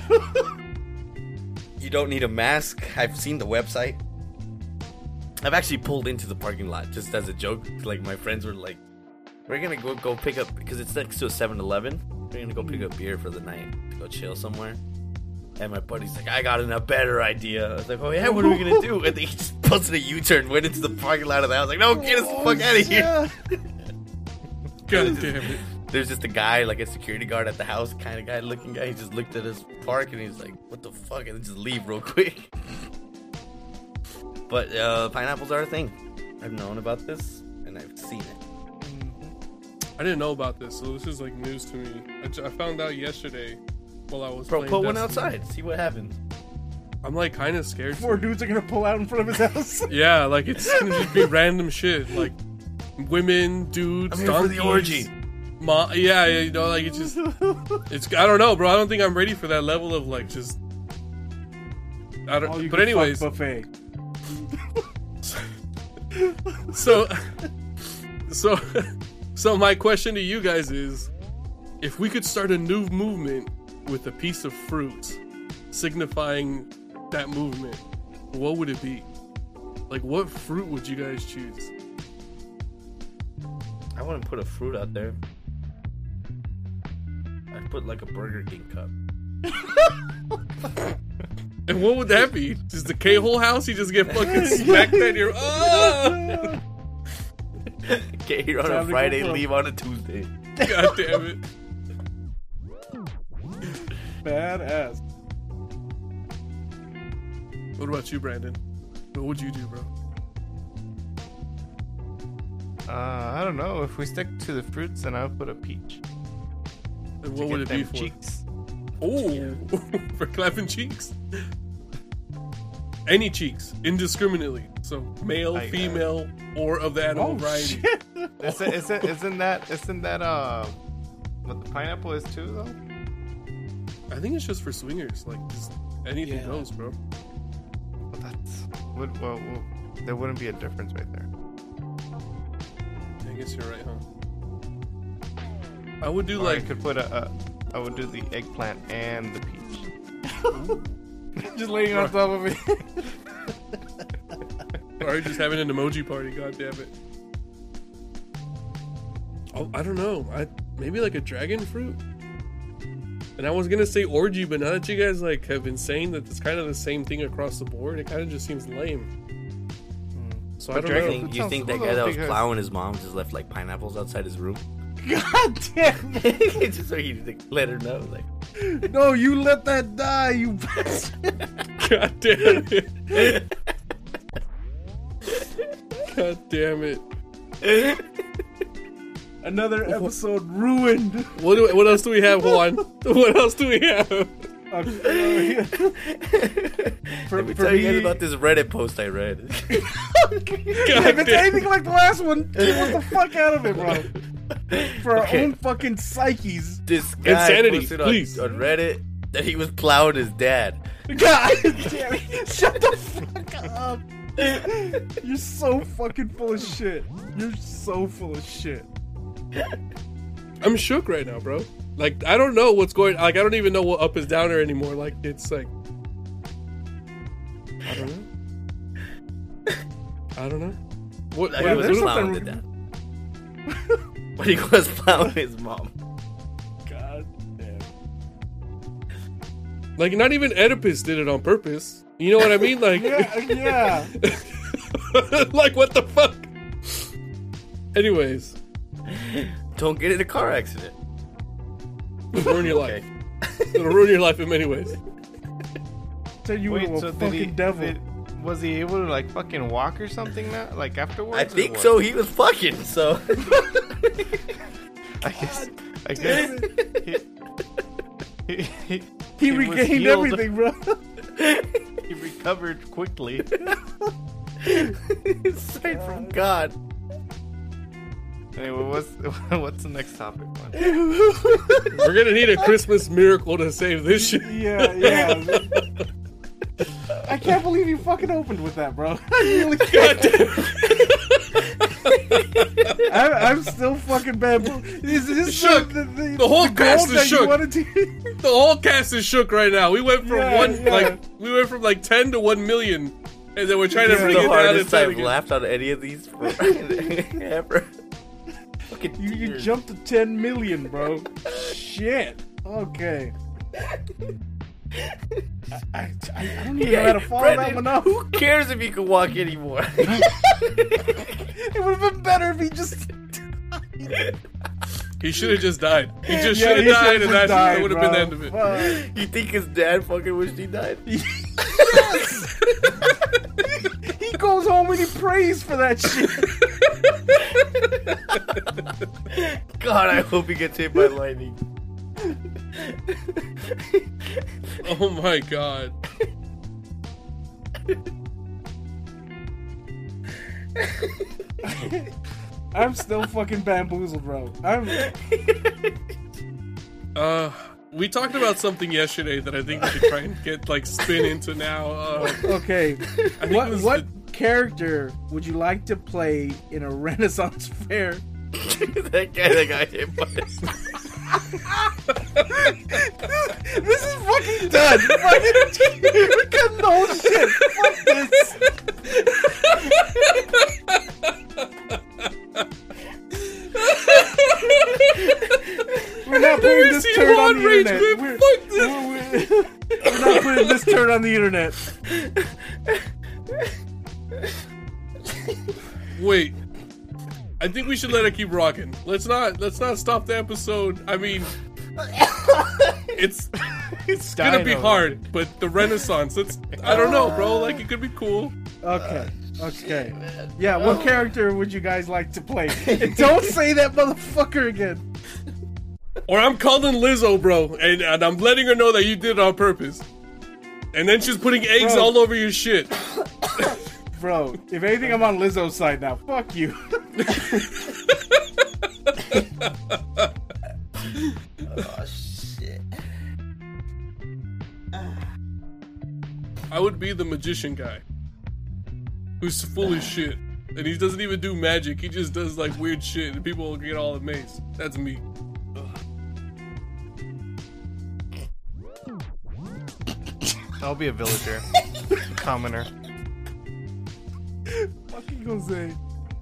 You don't need a mask. I've seen the website. I've actually pulled into the parking lot just as a joke. Like, my friends were like, we're gonna go pick up, because it's next to a 7-Eleven. We're gonna go pick up beer for the night to go chill somewhere. And my buddy's like, I got a better idea. I was like, oh yeah, what are we gonna do? And he just busted a U-turn, went into the parking lot of the house. Like, no, get us the fuck out of here. God damn it. There's just a guy, like a security guard at the house, kind of guy, looking guy. He just looked at his park and he's like, what the fuck? And then just leave real quick. But pineapples are a thing. I've known about this and I've seen it. I didn't know about this, so this is like news to me. I found out yesterday while I was Bro, playing put one Destiny. outside. See what happens. I'm like kind of scared. 4 dudes are gonna pull out in front of his house. Yeah, like it's gonna just be random shit, like women, dudes, I'm here for the donkeys, orgy. yeah, you know, like it's just, I don't know, bro. I don't think I'm ready for that level of like just. I All don't. you But can anyways, fuck buffet. so my question to you guys is, if we could start a new movement with a piece of fruit signifying that movement, what would it be? Like, what fruit would you guys choose? I wouldn't put a fruit out there. I'd put like a Burger King cup. And what would that be? Just the K-hole house? You just get fucking smacked at your... Oh! Get here on Time a to go Friday, for- leave on a Tuesday. God damn it. Badass. What about you, Brandon? What would you do, bro? I don't know. If we stick to the fruits, then I would put a peach. And To what would it get be them for? cheeks. Oh, for clapping cheeks. Any cheeks, indiscriminately. So male, female, or of the animal Oh variety. shit. Isn't that what the pineapple is too though? I think it's just for swingers. Like, just anything Yeah. goes, bro. Well, there wouldn't be a difference right there. I guess you're right, huh? I would do Or I like... could put I would do the eggplant and the peach. Just laying on top of it. Or just having an emoji party, god damn it. Oh, I don't know. Maybe like a dragon fruit? And I was gonna say orgy, but now that you guys like have been saying that it's kind of the same thing across the board, it kind of just seems lame. So I But don't You know. think, you think that guy that was plowing his mom just left like pineapples outside his room? God damn it. Just so he like, let her know. Like, No, you let that die, you bastard. God damn it. God damn it. Another episode ruined. What else do we have, Juan? What else do we have? For let me tell you guys about this Reddit post I read. If it's anything like the last one, get us the fuck out of it, bro. For our Okay. own fucking psyches. This guy Insanity, posted please. on Reddit that he was plowing his dad. God damn it. Shut the fuck up. You're so fucking full of shit. You're so full of shit. I'm shook right now, bro. Like, I don't know what's going... Like, I don't even know what up is downer anymore. Like, it's like... I don't know. I don't know. What That guy was what is plowing the dad. But he was plowing his mom. God damn. like, not even Oedipus did it on purpose. You know what I mean? Like... Yeah. like, what the fuck? Anyways. Don't get in a car accident. It'll ruin your life. Okay. It'll ruin your life in many ways. Tell you Wait, were a so fucking devil. was he able to like fucking walk or something now? Like afterwards? I or think what? so. He was fucking, so. I guess He was regained healed. everything, bro. He recovered quickly. Straight from God. Anyway, what's the next topic? Man? We're gonna need a Christmas miracle to save this shit. Yeah. I can't believe you fucking opened with that, bro. I really God can't. I'm still fucking bad. Is this Shook. the The whole gold cast is that you shook. wanted to? The whole cast is shook right now. We went from we went from like 10 to 1 million, and then we're trying to This is bring the it down to hardest 10 I've again. laughed on any of these ever. Fucking You tears. jumped to 10 million, bro. Shit. Okay. I don't even know how to follow that Brendan, one up. who cares if you can walk anymore? It would have been better if he just. He should have just died. He just Yeah, should have he died, should've and just that died, would have been the bro. end of it. Fuck. You think his dad fucking wished he died? Yes! He goes home and he prays for that shit. God, I hope he gets hit by lightning. Oh my god. I'm still fucking bamboozled, bro. We talked about something yesterday that I think we should try and get like spin into now. Okay. I think it was What character would you like to play in a Renaissance fair? That guy that got hit by This is fucking done. Fucking, we got no shit. Fuck this. We're not putting this Seriously, turd on Juan the Rage, internet. man, fuck this. We're not putting this turd on the internet. Wait. I think we should let it keep rocking. Let's not stop the episode. I mean, it's gonna be Dino. hard, but the Renaissance. I don't know, bro. Like it could be cool. Okay. Okay. Yeah, what character would you guys like to play? And don't say that motherfucker again. Or I'm calling Lizzo, bro, and I'm letting her know that you did it on purpose. And then she's putting eggs Bro. all over your shit. Bro, if anything, I'm on Lizzo's side now. Fuck you. Oh shit. I would be the magician guy. Who's full of shit. And he doesn't even do magic. He just does like weird shit and people will get all amazed. That's me. I'll be a villager. Commoner. Fucking Jose.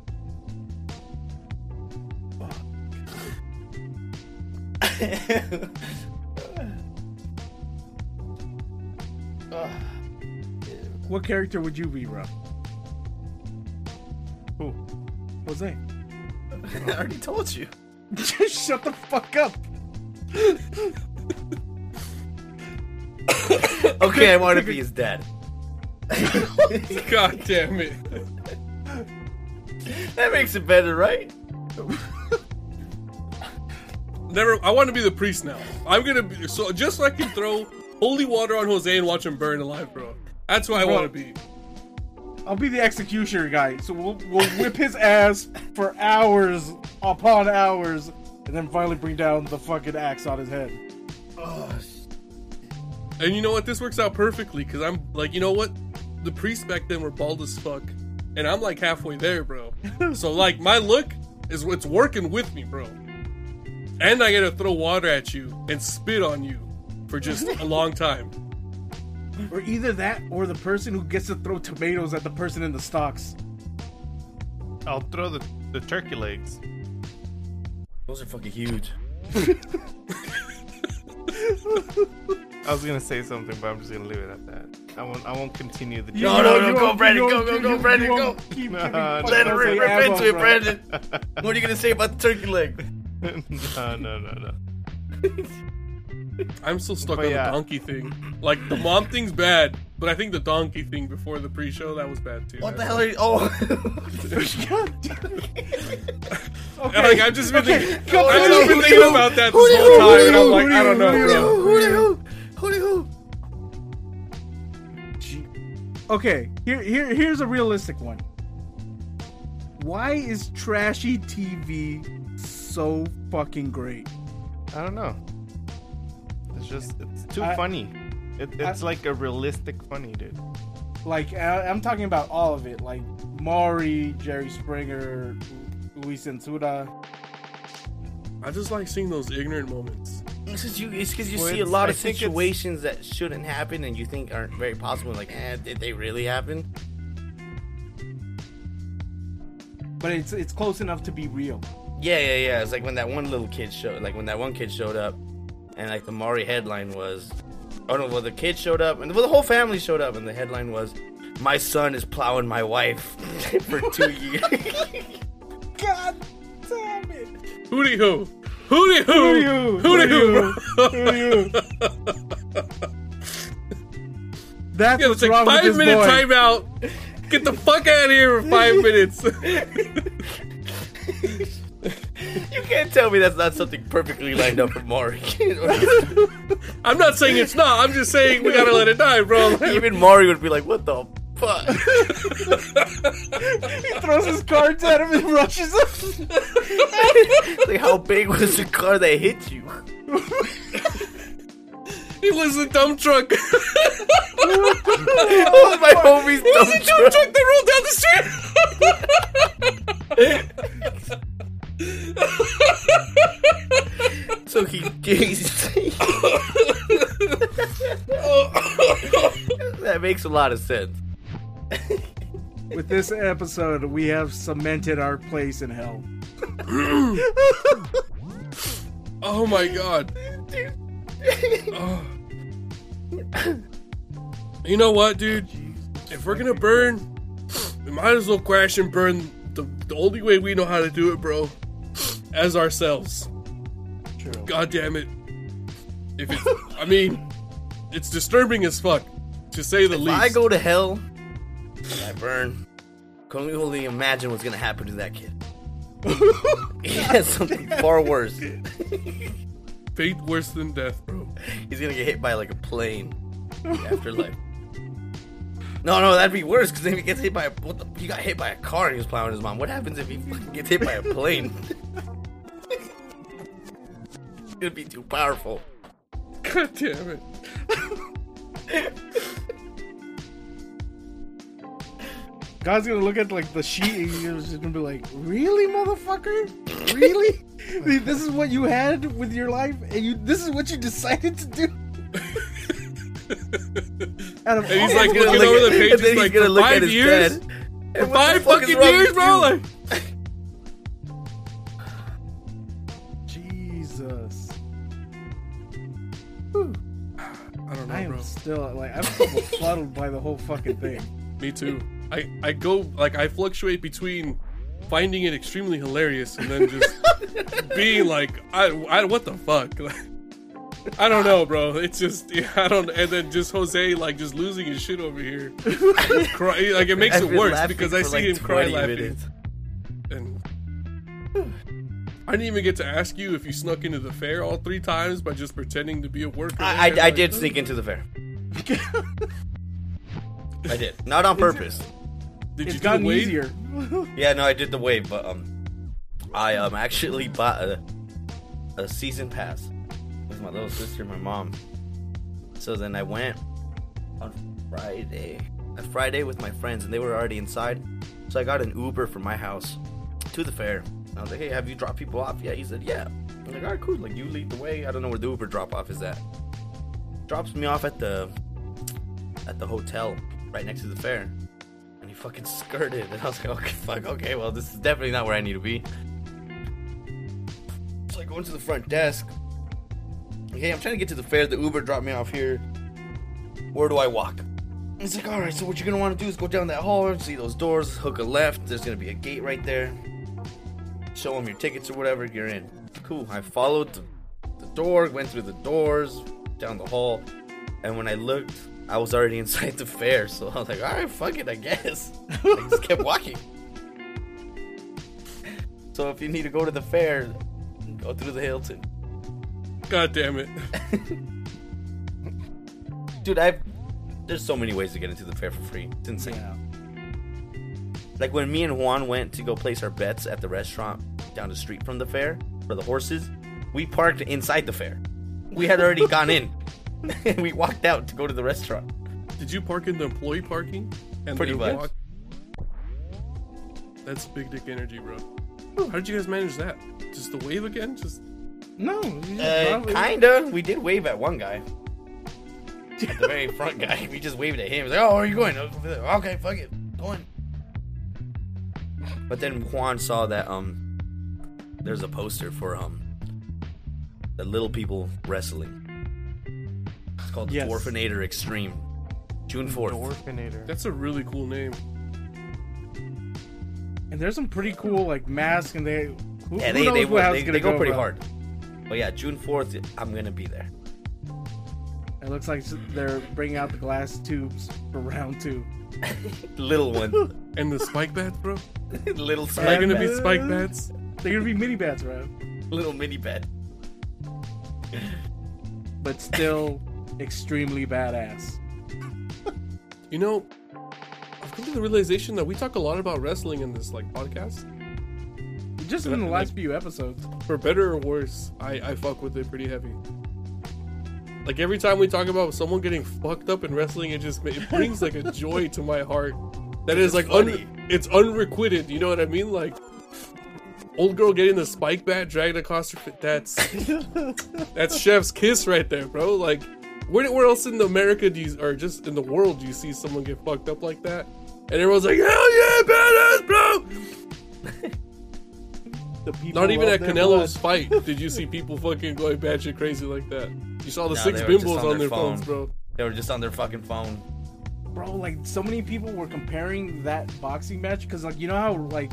What character would you be, Rob? Who? Jose. I already told you. Just shut the fuck up. Okay, I want to be his dad. God damn it. That makes it better, right? I want to be the priest now. I'm gonna be so just so I can throw holy water on Jose and watch him burn alive, bro. That's what I Bro. want to be. I'll be the executioner guy. So we'll whip his ass for hours upon hours, and then finally bring down the fucking axe on his head. And you know what? This works out perfectly because I'm like, you know what? The priests back then were bald as fuck, and I'm like halfway there, bro. So like my look is what's working with me, bro. And I get to throw water at you and spit on you for just a long time. Or either that, or the person who gets to throw tomatoes at the person in the stocks. I'll throw the turkey legs. Those are fucking huge. I was gonna say something, but I'm just gonna leave it at that. I won't continue the No, go, Brandon, go, Brandon, go. Keep No, giving no, Let her Jose rip ammo, into it, bro. Brandon. What are you gonna say about the turkey leg? No. I'm still stuck But on yeah. the donkey thing. Like the mom thing's bad, but I think the donkey thing before the pre-show that was bad too. What the hell are you? Oh. God damn it. And, like I've just been thinking, go I've for just it. been thinking about that this whole time, and I'm like, I don't know, bro. Who? Okay, here's a realistic one. Why is trashy TV so fucking great? I don't know. It's too I- funny. It's like a realistic funny, dude. Like, I'm talking about all of it. Like, Maury, Jerry Springer, Luis Censura. I just like seeing those ignorant moments. It's because you Well, see a it's- lot I of think it's- situations that shouldn't happen and you think aren't very possible. Like, did they really happen? But it's close enough to be real. Yeah. It's like when that one little kid showed, like when that one kid showed up, and like the Maury headline was, oh no, well the kid showed up, and well the whole family showed up, and the headline was, "My son is plowing my wife for 2 years." God damn it! Hootie hoo. Hootie hoo. Hootie hoo. That's Yeah, what's let's take wrong with this 5-minute boy. timeout. Get the fuck out of here for 5 minutes. You can't tell me that's not something perfectly lined up for Maury. I'm not saying it's not. I'm just saying we gotta let it die, bro. Even Maury would be like, "What the fuck?" He throws his cards at him and rushes him. Like, how big was the car that hit you? It was a dump truck. It Oh, my homie's was a dump dump truck. truck that rolled down the street. So he that makes a lot of sense. With this episode, we have cemented our place in hell. Oh my god. Oh. You know what, dude? If we're gonna burn, we might as well crash and burn the only way we know how to do it, bro. As ourselves. True. God damn it. If it's, I mean, it's disturbing as fuck, to say the If least. I go to hell, I burn. Can we only imagine what's gonna happen to that kid? Yeah, something far worse. Fate worse than death, bro. He's gonna get hit by like a plane. in the Afterlife. No, that'd be worse because if he gets hit by he got hit by a car and he was plowing his mom. What happens if he fucking gets hit by a plane? It'd be too powerful. God damn it. God's gonna look at like the sheet and he's just gonna be like, "Really, motherfucker? Really? This is what you had with your life, and this is what you decided to do." And he's like looking over the page, he's like, for 5 years? For 5 fucking years, bro? Like, Jesus. I don't know, I am bro. still like I'm still befuddled by the whole fucking thing. Me too. I go, like, I fluctuate between finding it extremely hilarious and then just being like, I what the fuck? Like, I don't know, bro. It's just, I don't, and then just Jose, like, just losing his shit over here. Cry, like, it makes I've it been worse laughing because I for, see like, him cry 20 laughing. minutes. And I didn't even get to ask you if you snuck into the fair all 3 times by just pretending to be a worker. I did sneak into the fair. I did. Not on purpose. Did It's you do the gotten wave? easier. Yeah, no, I did the wave, but I actually bought a season pass with my little sister and my mom. So then I went on Friday with my friends, and they were already inside. So I got an Uber from my house to the fair. I was like, "Hey, have you dropped people off?" Yeah, he said, "Yeah." I'm like, "All right, cool. Like, you lead the way." I don't know where the Uber drop off is at. Drops me off at the hotel right next to the fair. And he fucking skirted. And I was like, "Okay, fuck, okay, well, this is definitely not where I need to be." So I go into the front desk. "Hey, I'm trying to get to the fair. The Uber dropped me off here. Where do I walk?" And he's like, "All right, so what you're going to want to do is go down that hall, see those doors, hook a left. There's going to be a gate right there. Show them your tickets or whatever, you're in." Cool. I followed the door, went through the doors, down the hall. And when I looked, I was already inside the fair. So I was like, "All right, fuck it, I guess." I just kept walking. So if you need to go to the fair, go through the Hilton. God damn it. Dude, there's so many ways to get into the fair for free. It's insane. Yeah. Like when me and Juan went to go place our bets at the restaurant down the street from the fair for the horses, we parked inside the fair. We had already gone in. And we walked out to go to the restaurant. Did you park in the employee parking? And Pretty then much. That's big dick energy, bro. How did you guys manage that? Just the wave again? Just No. Kinda. We did wave at one guy. At the very front guy. We just waved at him. He's like, oh, where are you going? Over there. Okay, fuck it. Go on. But then Juan saw that there's a poster for the Little People Wrestling. It's called Dwarfinator Extreme. June 4th. Dwarfinator. That's a really cool name. And there's some pretty cool like masks, and they They go pretty hard. But yeah, June 4th, I'm gonna be there. It looks like they're bringing out the glass tubes for round 2. Little one. And the spike bats, bro? Little Are they spike. gonna be spike bats? They're gonna be mini bats, bro. Little mini bed. But still extremely badass. You know, I've come to the realization that we talk a lot about wrestling in this like podcast. Just in the last few episodes. For better or worse, I fuck with it pretty heavy. Like every time we talk about someone getting fucked up in wrestling, it brings like a joy to my heart. That is like it's unrequited. You know what I mean? Like old girl getting the spike bat dragged across her. That's chef's kiss right there, bro. Like where else in America or just in the world do you see someone get fucked up like that? And everyone's like, hell yeah, badass, bro. Not even at Canelo's fight did you see people fucking going batshit crazy like that. You saw the 6 bimbos on their phones, bro. They were just on their fucking phone. Bro, like so many people were comparing that boxing match because, like, you know how like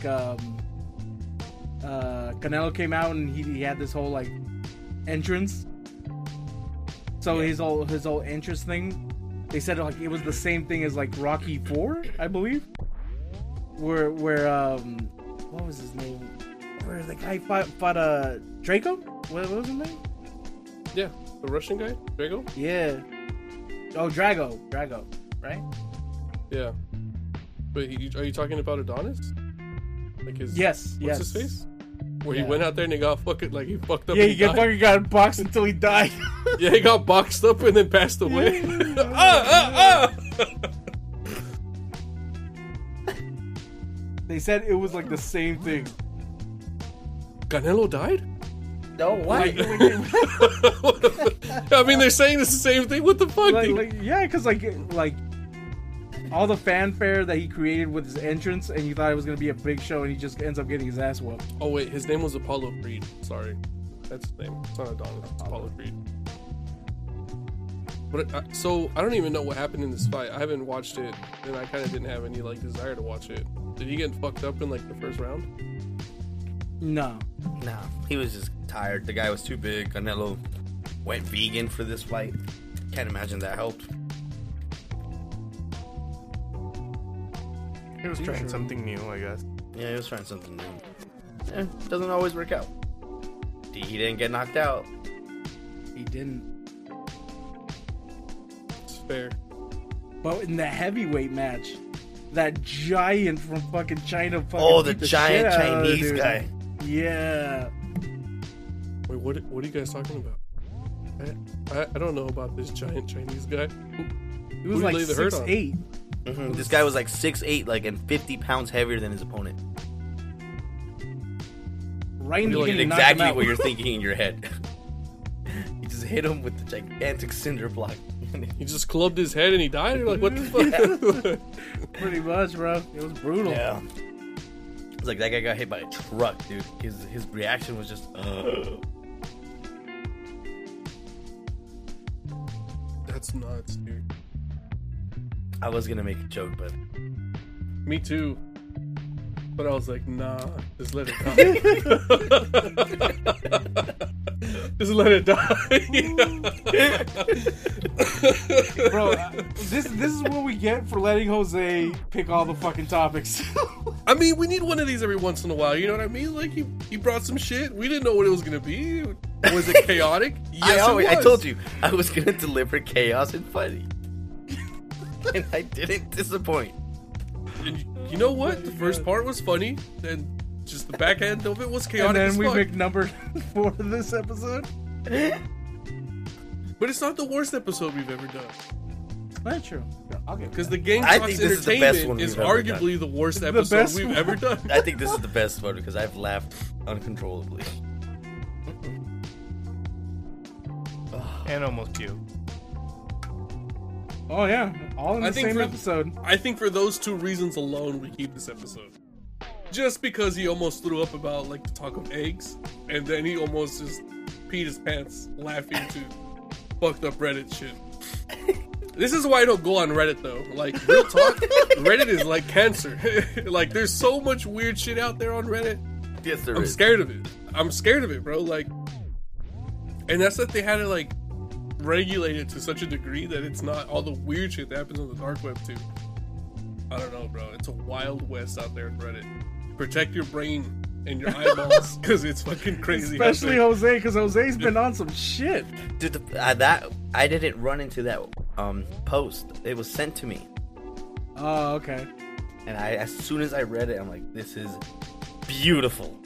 Canelo came out and he had this whole like entrance. So his whole entrance thing, they said like it was the same thing as like Rocky 4, I believe. Where what was his name? Where the guy fought Draco? What was his name? Yeah, the Russian guy, Drago. Yeah. Oh, Drago, right? Yeah. But are you talking about Adonis? Like his yes. His face? Where he went out there and he got fucking like he fucked up. Yeah, and he fucking got boxed until he died. Yeah, he got boxed up and then passed away. They said it was like the same thing. Canelo died? No, what? I mean, they're saying the same thing. What the fuck? Yeah, because like all the fanfare that he created with his entrance, and you thought it was gonna be a big show, and he just ends up getting his ass whooped. Oh wait, his name was Apollo Creed. Sorry, that's his name. It's not Adonis. It's Apollo Creed. But so I don't even know what happened in this fight. I haven't watched it, and I kind of didn't have any like desire to watch it. Did he get fucked up in like the first round? No, he was just tired. The guy was too big. Canelo went vegan for this fight. Can't imagine that helped. He was trying something new, I guess. Yeah, he was trying something new. Yeah, doesn't always work out. He didn't get knocked out. he didn't. It's fair. But in the heavyweight match, that giant from fucking China The beat giant shit out of Chinese dude. guy. Yeah. Wait, what are you guys talking about? I don't know about this giant Chinese guy. He was like 6'8". Mm-hmm. This guy was like 6'8", like, and 50 pounds heavier than his opponent. Right in the He did beginning, exactly knocked him what out. you're thinking in your head. He just hit him with the gigantic cinder block. He just clubbed his head and he died? You're like, what the fuck? Pretty much, bro. It was brutal. Yeah. It's like that guy got hit by a truck, dude. His reaction was just. That's nuts, dude. I was gonna make a joke, but Me too. But I was like, nah, just let it die. Just let it die. Bro, this is what we get for letting Jose pick all the fucking topics. I mean, we need one of these every once in a while. You know what I mean? Like he brought some shit. We didn't know what it was gonna be. Was it chaotic? Yes, it was. I told you I was gonna deliver chaos and funny, and I didn't disappoint. And you know what? The first part was funny, then just the back end of it was chaotic. And then as we fuck. pick number 4 of this episode. But it's not the worst episode we've ever done. That's true. Because the Game I Talks think this is the best Entertainment one is we've ever arguably the worst The episode best we've one. ever done. I think this is the best one because I've laughed uncontrollably. And almost puked. Oh yeah, all in I the think same for- episode. I think for those 2 reasons alone, we keep this episode. Just because he almost threw up about like the talk of eggs, and then he almost just peed his pants laughing to fucked up Reddit shit. This is why I don't go on Reddit though. Like real talk, Reddit is like cancer. Like there's so much weird shit out there on Reddit. Yes, there I'm is. scared of it. I'm scared of it, bro. Like, and that's that they had to like regulate it to such a degree that it's not all the weird shit that happens on the dark web too. I don't know, bro. It's a wild west out there in Reddit. Protect your brain and your eyeballs because it's fucking crazy. out Especially there. Jose, because Jose's been on some shit. Dude, that I didn't run into that post. It was sent to me, Oh, okay. and as soon as I read it, I'm like, this is beautiful.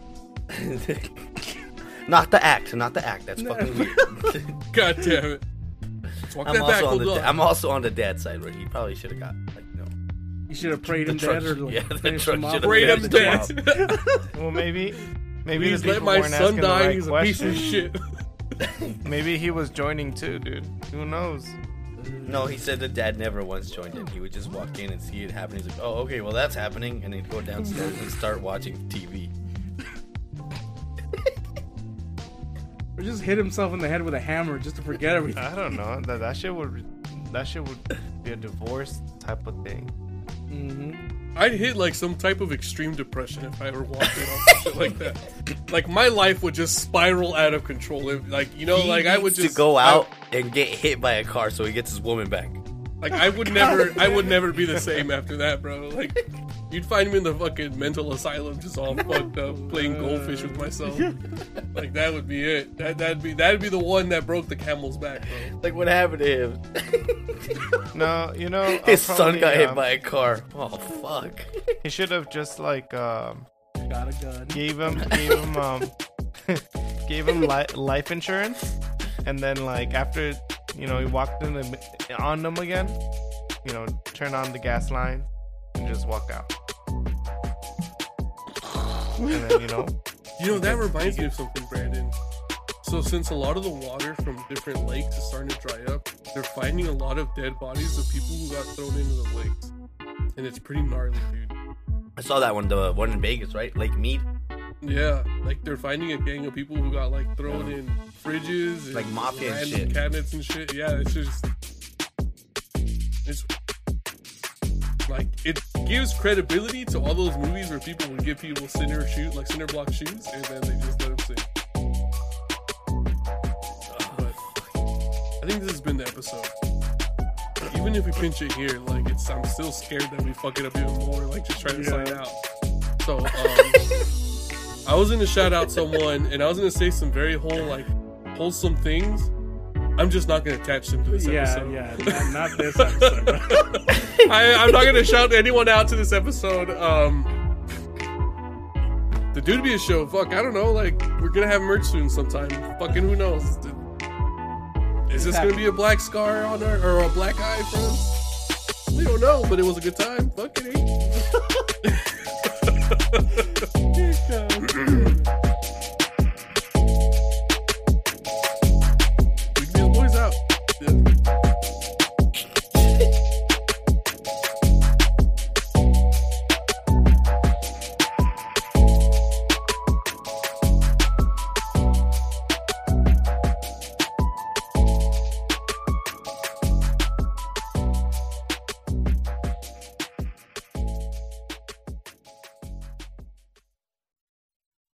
Not the act. That's fucking weird. God damn it. Let's walk that back, hold on. I'm also on the dad side where he probably should have got You should have prayed him truck- dead or yeah, the finished truck him off. should've Pray him Yes, dead. Well, maybe Please the let people my weren't son asking the die. right He's a piece of questions. shit. Maybe he was joining too, dude. Who knows? No, he said the dad never once joined in. He would just walk in and see it happen. He's like, oh, okay, well, that's happening. And he'd go downstairs and start watching TV. Or just hit himself in the head with a hammer just to forget everything. I don't know. That shit would be a divorce type of thing. Mm-hmm. I'd hit like some type of extreme depression if I ever walked in on shit like that. Like my life would just spiral out of control. If, like He I would needs just to go out and get hit by a car so he gets his woman back. I would never be the same after that, bro. Like you'd find me in the fucking mental asylum, just all fucked up, playing goldfish with myself. Like that would be it. That'd be the one that broke the camel's back, bro. Like, what happened to him? No, you know, His son got hit by. by a car. Oh, fuck. He should have just like Got a gun. gave him gave him life insurance, and then like after he walked on them again, turn on the gas line and just walk out. And then That reminds me of something, Brandon. So since a lot of the water from different lakes is starting to dry up, they're finding a lot of dead bodies of people who got thrown into the lakes, and it's pretty gnarly, dude. I saw that one, the one in Vegas, right? Lake Mead. Yeah, like they're finding a gang of people who got like thrown in fridges, and Like mafia and random shit. cabinets and shit. Yeah, it's like it gives credibility to all those movies where people would give people cinder block shoes, and then they just let them sing. But I think this has been the episode. Even if we pinch it here, like I'm still scared that we fuck it up even more. Like just trying to sign out. So I was gonna shout out someone, and I was gonna say some very wholesome things. I'm just not gonna attach them to this episode. Yeah, not this episode. I'm not gonna shout anyone out to this episode. The Dude Be a Show. Fuck, I don't know. Like we're gonna have merch soon sometime. Fucking who knows? Is this gonna be a black scar on our or a black eye for us? We don't know, but it was a good time. Fuck it.